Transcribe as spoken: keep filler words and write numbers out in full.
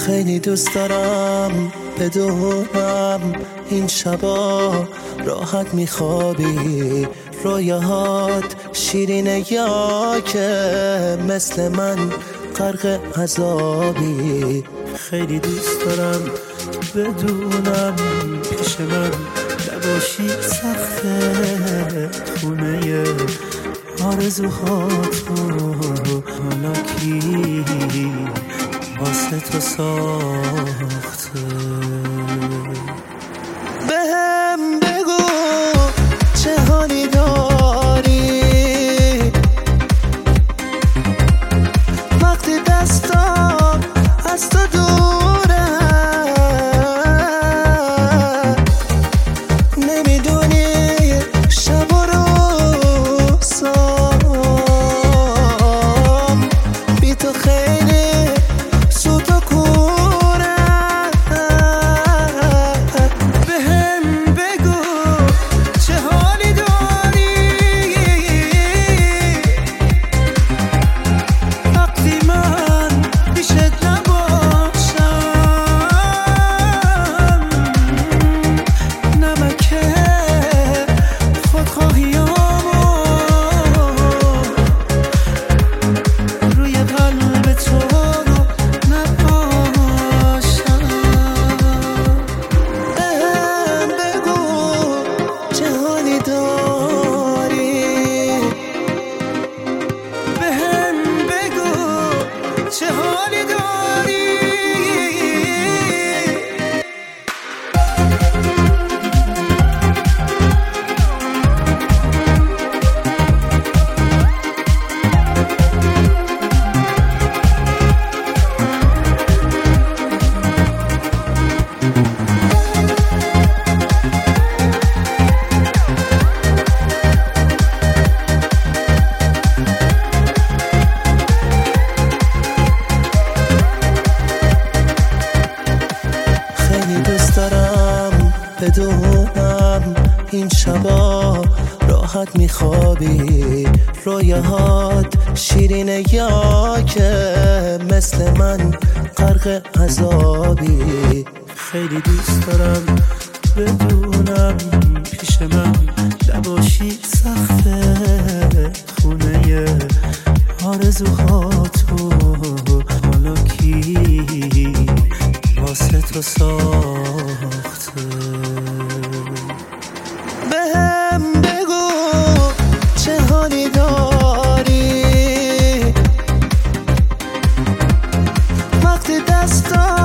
خیلی دوست دارم بدونم این شبا راحت میخوابی، رویاهات شیرینه یا که مثل من غرق عذابی. خیلی دوست دارم بدونم پیش من نباشی، سخته خونه آرزوهاتو حالا کی واسه تو ساخته. بهم بگو چه حالی داری وقتی دستام از تو دوره، نمیدونی شب و روزام بی تو خیلی سوت و کوره. بهم بگو چه حالی داری وقتی من پیشت نباشم، نمک خودخواهیامو روی قلب تو رو نپاشم. بهم بگو چه حالی داری، بهم بگو چه حالی داری. خیلی دوست دارم بدونم این شبا راحت میخوابی، رویاهات شیرینه یا که مثل من غرق عذابی. خیلی دوست دارم بدونم پیش من نباشی، سخته خونه آرزوهاتو حالا کی واسه تو ساخته. بهم بگو چه حالی داری وقتی دستا